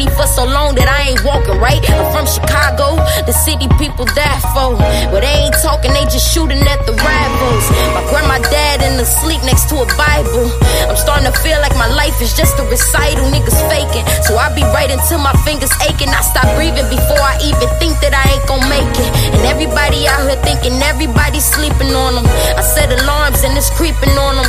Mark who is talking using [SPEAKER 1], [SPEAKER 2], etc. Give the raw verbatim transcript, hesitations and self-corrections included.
[SPEAKER 1] city for so long that I ain't walking, right? I'm from Chicago, the city people that for. But they ain't talking, they just shooting at the rivals. My grandma dad in the sleep next to a Bible. I'm starting to feel like my life is just a recital, niggas faking. So I be right until my fingers aching. I stop breathing before I even think that I ain't gon' make it. And everybody out here thinking everybody's sleeping on them. I set alarms and it's creeping on them.